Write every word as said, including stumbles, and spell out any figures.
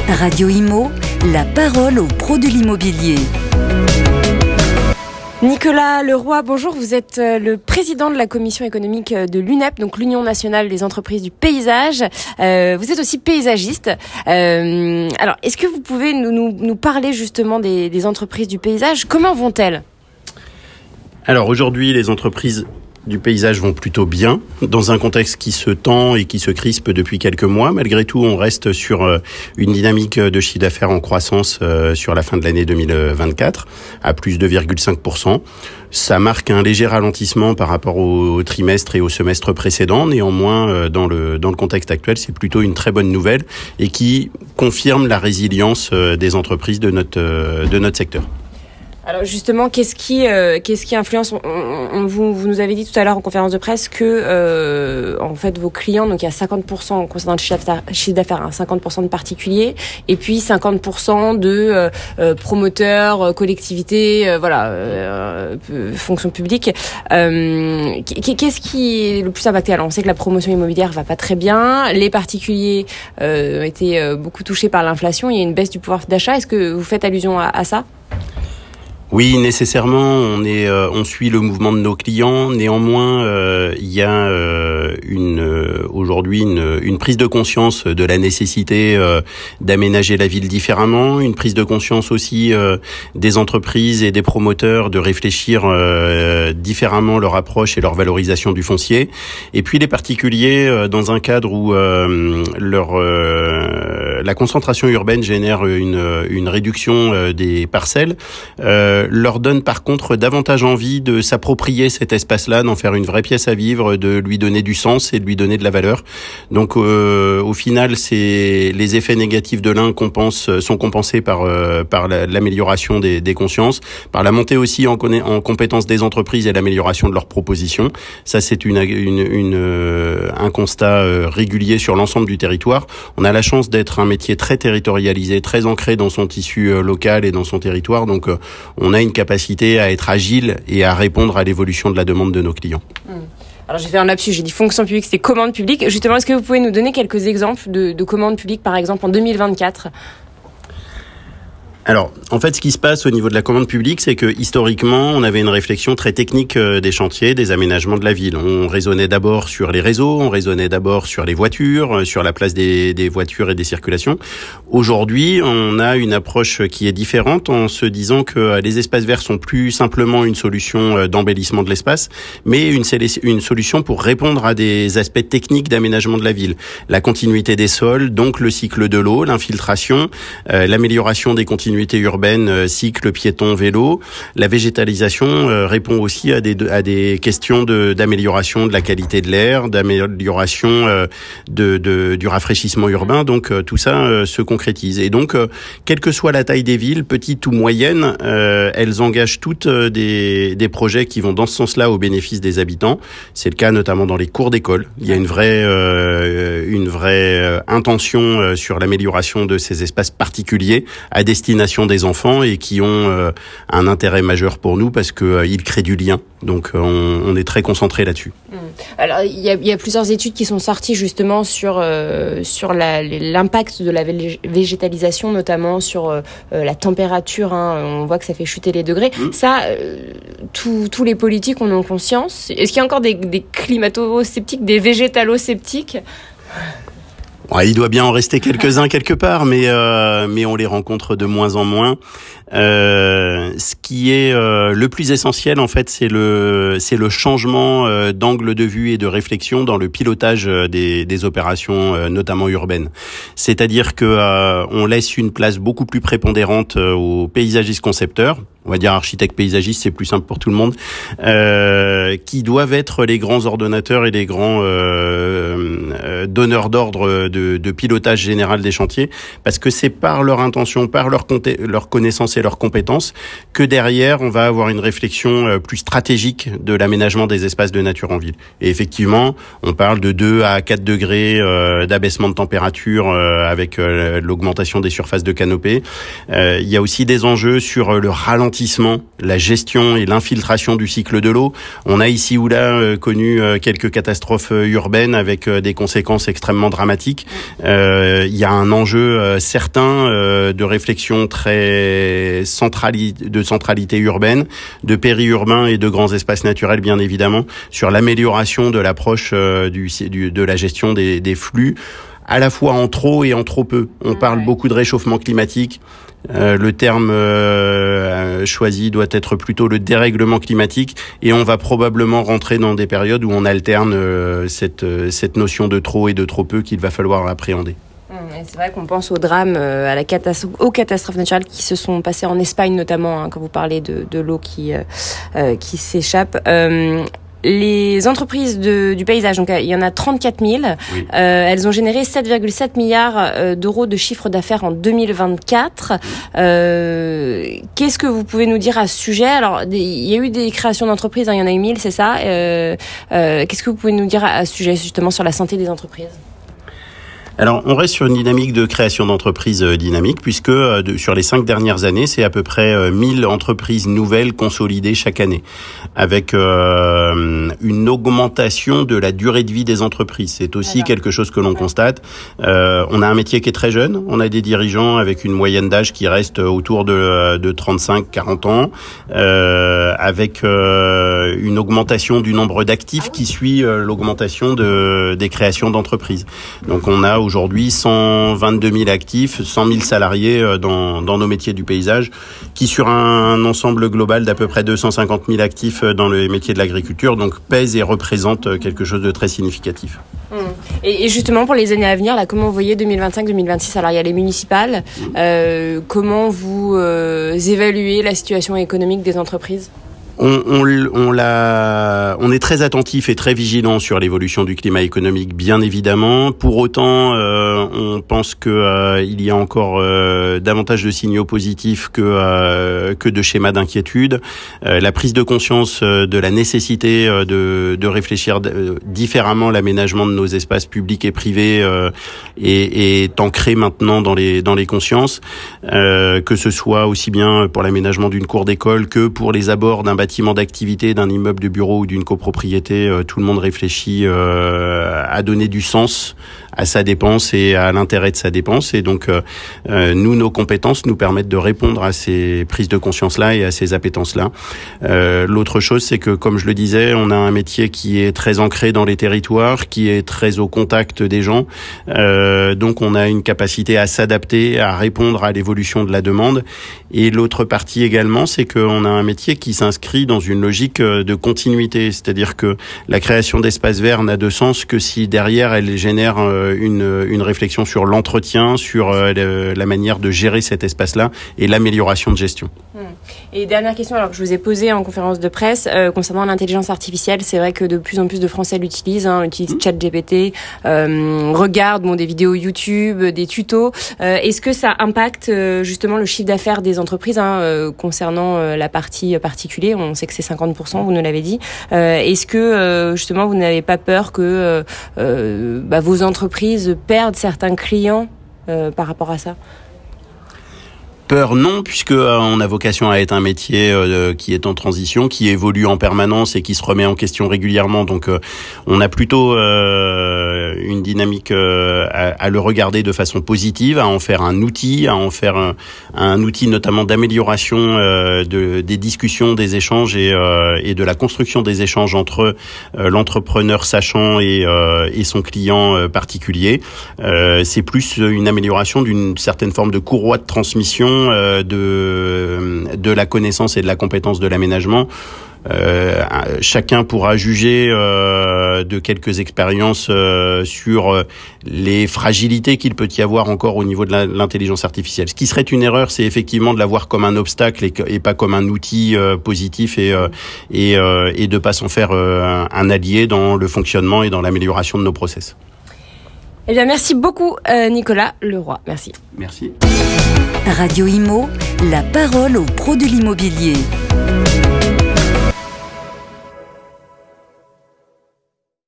Radio Imo, la parole aux pros de l'immobilier. Nicolas Leroy, bonjour, vous êtes le président de la commission économique de l'U N E P, donc l'Union nationale des entreprises du paysage. Euh, vous êtes aussi paysagiste. Euh, alors, est-ce que vous pouvez nous, nous, nous parler justement des, des entreprises du paysage ? Comment vont-elles ? Alors aujourd'hui, les entreprises du paysage vont plutôt bien, dans un contexte qui se tend et qui se crispe depuis quelques mois. Malgré tout, on reste sur une dynamique de chiffre d'affaires en croissance sur la fin de l'année deux mille vingt-quatre, à plus de deux virgule cinq pour cent. Ça marque un léger ralentissement par rapport au trimestre et au semestre précédent. Néanmoins, dans le, dans le contexte actuel, c'est plutôt une très bonne nouvelle et qui confirme la résilience des entreprises de notre, de notre secteur. Alors justement, qu'est-ce qui, euh, qu'est-ce qui influence on, on, vous, vous nous avez dit tout à l'heure en conférence de presse que euh, en fait vos clients, donc il y a cinquante pour cent concernant le chiffre d'affaires, hein, cinquante pour cent de particuliers, et puis cinquante pour cent de euh, promoteurs, collectivités, euh, voilà, euh, fonction publique. Euh, qu'est-ce qui est le plus impacté ? Alors on sait que la promotion immobilière va pas très bien, les particuliers euh, ont été beaucoup touchés par l'inflation, il y a une baisse du pouvoir d'achat. Est-ce que vous faites allusion à, à ça ? Oui, nécessairement, on est, euh, on suit le mouvement de nos clients. Néanmoins, euh, il y a euh, une euh, aujourd'hui une, une prise de conscience de la nécessité euh, d'aménager la ville différemment, une prise de conscience aussi euh, des entreprises et des promoteurs de réfléchir euh, différemment leur approche et leur valorisation du foncier. Et puis les particuliers, euh, dans un cadre où euh, leur euh, la concentration urbaine génère une, une réduction euh, des parcelles. Euh, leur donne par contre davantage envie de s'approprier cet espace-là, d'en faire une vraie pièce à vivre, de lui donner du sens et de lui donner de la valeur. Donc euh, au final, c'est les effets négatifs de l'un compensent, sont compensés par euh, par la, l'amélioration des, des consciences, par la montée aussi en, conna- en compétences des entreprises et l'amélioration de leurs propositions. Ça, c'est une, une, une euh, un constat euh, régulier sur l'ensemble du territoire. On a la chance d'être un métier très territorialisé, très ancré dans son tissu euh, local et dans son territoire. Donc euh, on a une capacité à être agile et à répondre à l'évolution de la demande de nos clients. Mmh. Alors j'ai fait un lapsus, j'ai dit fonction publique, c'était commande publique. Justement, est-ce que vous pouvez nous donner quelques exemples de, de commandes publiques, par exemple en deux mille vingt-quatre ? Alors, en fait, ce qui se passe au niveau de la commande publique, c'est que historiquement, on avait une réflexion très technique des chantiers, des aménagements de la ville. On raisonnait d'abord sur les réseaux, on raisonnait d'abord sur les voitures, sur la place des, des voitures et des circulations. Aujourd'hui, on a une approche qui est différente en se disant que les espaces verts sont plus simplement une solution d'embellissement de l'espace, mais une, une solution pour répondre à des aspects techniques d'aménagement de la ville. La continuité des sols, donc le cycle de l'eau, l'infiltration, euh, l'amélioration des continuités urbaine, euh, cycle piéton, vélo. La végétalisation euh, répond aussi à des, à des questions de, d'amélioration de la qualité de l'air, d'amélioration euh, de, de, du rafraîchissement urbain. Donc euh, tout ça euh, se concrétise. Et donc, euh, quelle que soit la taille des villes, petites ou moyennes, euh, elles engagent toutes euh, des, des projets qui vont dans ce sens-là au bénéfice des habitants. C'est le cas notamment dans les cours d'école. Il y a une vraie, euh, une vraie euh, intention euh, sur l'amélioration de ces espaces particuliers à destination des enfants et qui ont euh, un intérêt majeur pour nous parce que euh, ils créent du lien. Donc euh, on, on est très concentré là-dessus. Mmh. Alors il y a, il y a plusieurs études qui sont sorties justement sur euh, sur la, l'impact de la végétalisation, notamment sur euh, la température. Hein. On voit que ça fait chuter les degrés. Mmh. Ça, euh, tous tous les politiques en ont conscience. Est-ce qu'il y a encore des, des climato-sceptiques, des végétalo-sceptiques ? Ouais, il doit bien en rester quelques-uns quelque part, mais euh, mais on les rencontre de moins en moins. Euh, ce qui est euh, le plus essentiel, en fait, c'est le c'est le changement euh, d'angle de vue et de réflexion dans le pilotage des des opérations, euh, notamment urbaines. C'est-à-dire que euh, on laisse une place beaucoup plus prépondérante euh, aux paysagistes concepteurs. On va dire architectes paysagistes, c'est plus simple pour tout le monde, euh, qui doivent être les grands ordonnateurs et les grands euh, euh, donneurs d'ordre de, de pilotage général des chantiers, parce que c'est par leur intention, par leur, compé- leur connaissance et leurs compétences que derrière, on va avoir une réflexion euh, plus stratégique de l'aménagement des espaces de nature en ville. Et effectivement, on parle de deux à quatre degrés euh, d'abaissement de température euh, avec euh, l'augmentation des surfaces de canopée. Euh, il y a aussi des enjeux sur le ralentissement ralentissement, la gestion et l'infiltration du cycle de l'eau. On a ici ou là euh, connu euh, quelques catastrophes euh, urbaines avec euh, des conséquences extrêmement dramatiques. Euh, il y a un enjeu euh, certain euh, de réflexion très centrali- de centralité urbaine, de périurbain et de grands espaces naturels, bien évidemment, sur l'amélioration de l'approche euh, du, du, de la gestion des, des flux, à la fois en trop et en trop peu. On parle ouais. beaucoup de réchauffement climatique. Euh, le terme euh, choisi doit être plutôt le dérèglement climatique, et on va probablement rentrer dans des périodes où on alterne euh, cette, cette notion de trop et de trop peu qu'il va falloir appréhender. C'est vrai qu'on pense au drame, euh, à la catastrophe, aux catastrophes naturelles qui se sont passées en Espagne notamment, hein, quand vous parlez de, de l'eau qui, euh, qui s'échappe. Euh, Les entreprises de, du paysage, donc il y en a trente-quatre mille, oui. euh, elles ont généré sept virgule sept milliards d'euros de chiffre d'affaires en deux mille vingt-quatre. Euh, qu'est-ce que vous pouvez nous dire à ce sujet? Alors, il y a eu des créations d'entreprises, hein, il y en a eu mille, c'est ça. Euh, euh, qu'est-ce que vous pouvez nous dire à ce sujet, justement, sur la santé des entreprises? Alors, on reste sur une dynamique de création d'entreprises euh, dynamique, puisque euh, de, sur les cinq dernières années, c'est à peu près euh, mille entreprises nouvelles consolidées chaque année, avec euh, une augmentation de la durée de vie des entreprises. C'est aussi D'accord. quelque chose que l'on constate. Euh, on a un métier qui est très jeune, on a des dirigeants avec une moyenne d'âge qui reste autour de, de trente-cinq à quarante ans, euh, avec euh, une augmentation du nombre d'actifs qui suit euh, l'augmentation de, des créations d'entreprises. Donc, on a aujourd'hui cent vingt-deux mille actifs, cent mille salariés dans, dans nos métiers du paysage, qui sur un ensemble global d'à peu près deux cent cinquante mille actifs dans les métiers de l'agriculture, donc pèsent et représentent quelque chose de très significatif. Mmh. Et, et justement, pour les années à venir, là, comment vous voyez deux mille vingt-cinq deux mille vingt-six? Alors, il y a les municipales. Mmh. Euh, comment vous euh, évaluez la situation économique des entreprises? On, on, on, l'a, on est très attentif et très vigilant sur l'évolution du climat économique, bien évidemment. Pour autant, euh, on pense que euh, il y a encore euh, davantage de signaux positifs que euh, que de schémas d'inquiétude. Euh, la prise de conscience euh, de la nécessité euh, de, de réfléchir d- différemment l'aménagement de nos espaces publics et privés euh, est, est ancrée maintenant dans les dans les consciences, euh, que ce soit aussi bien pour l'aménagement d'une cour d'école que pour les abords d'un bâtiment d'activité, d'un immeuble de bureau ou d'une copropriété. Euh, tout le monde réfléchit euh, à donner du sens à sa dépense et à l'intérêt de sa dépense. Et donc, euh, nous, nos compétences nous permettent de répondre à ces prises de conscience-là et à ces appétences-là. Euh, l'autre chose, c'est que, comme je le disais, on a un métier qui est très ancré dans les territoires, qui est très au contact des gens. Euh, donc, on a une capacité à s'adapter, à répondre à l'évolution de la demande. Et l'autre partie également, c'est qu'on a un métier qui s'inscrit dans une logique de continuité. C'est-à-dire que la création d'espaces verts n'a de sens que si derrière, elle génère Une, une réflexion sur l'entretien, sur euh, la manière de gérer cet espace-là et l'amélioration de gestion. Et dernière question, alors que je vous ai posée en conférence de presse, euh, concernant l'intelligence artificielle, c'est vrai que de plus en plus de Français l'utilisent, hein, utilisent mmh. ChatGPT, euh, regardent bon, des vidéos YouTube, des tutos. Euh, est-ce que ça impacte euh, justement le chiffre d'affaires des entreprises, hein, euh, concernant euh, la partie particulier? On sait que c'est cinquante pour cent, vous nous l'avez dit. Euh, est-ce que euh, justement vous n'avez pas peur que euh, euh, bah, vos entreprises perdent certains clients euh, par rapport à ça? Peur, non, puisque euh, on a vocation à être un métier euh, qui est en transition, qui évolue en permanence et qui se remet en question régulièrement. Donc, euh, on a plutôt euh, une dynamique euh, à, à le regarder de façon positive, à en faire un outil, à en faire un, un outil notamment d'amélioration euh, de, des discussions, des échanges et, euh, et de la construction des échanges entre euh, l'entrepreneur sachant et, euh, et son client euh, particulier. Euh, c'est plus une amélioration d'une certaine forme de courroie de transmission de de la connaissance et de la compétence de l'aménagement. Euh, chacun pourra juger euh, de quelques expériences euh, sur les fragilités qu'il peut y avoir encore au niveau de la, l'intelligence artificielle. Ce qui serait une erreur, c'est effectivement de la voir comme un obstacle et, et pas comme un outil euh, positif et euh, et, euh, et de pas s'en faire euh, un allié dans le fonctionnement et dans l'amélioration de nos process. Eh bien, merci beaucoup, euh, Nicolas Leroy. Merci. Merci. Radio Imo, la parole aux pros de l'immobilier.